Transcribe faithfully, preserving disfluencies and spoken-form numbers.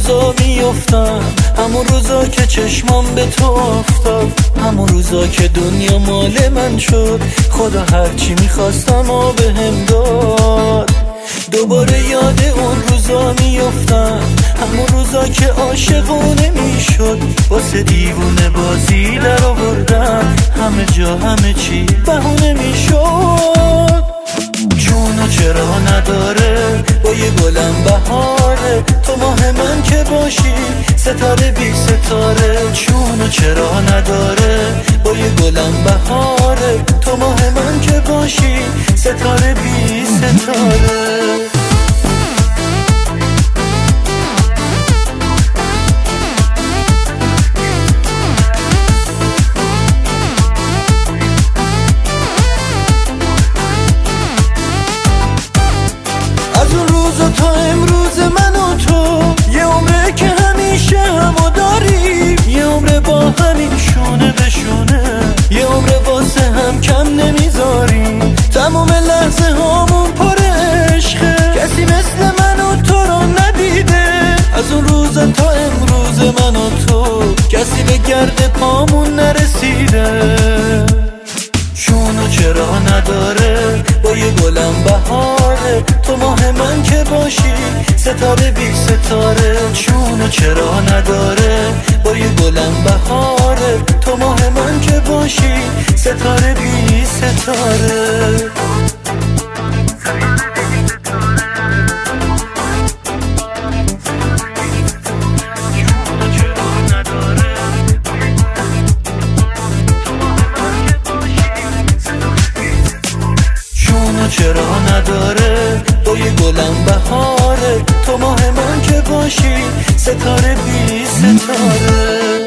روزا میفتن، همون روزا که چشمام به تو افتاد، همون روزا که دنیا مال من شد. خدا هرچی میخواستم و بهم داد. دوباره یاد اون روزا میفتم، همون روزا که عاشقونه میشد. واسه دیوونه بازی در آوردم، همه جا همه چی بهونه میشد. چونو چرا نداره با یه گلم بهاره، تو ماه من که باشی ستاره بی ستاره. چونو چرا نداره با یه گلم بهاره، تو ماه من که باشی ستاره بی ستاره. تا امروز من و تو یه عمره که همیشه همو داریم، یه عمره با همین شونه به شونه، یه عمره واسه هم کم نمیذاریم. تمام لحظه هامون پر عشقه، کسی مثل من و تو رو ندیده. از اون روز تا امروز من و تو کسی به گرد پامون نرسیده. چونو چرا نداره با یه گلم بهاره، تو ماه من که باشی ستاره بی ستاره. چونو چرا نداره با یه گلم بهاره، تو ماه من که باشی ستاره بی ستاره. چرا نداره با یه گلم بهاره، تو ماه من که باشی ستاره بی ستاره.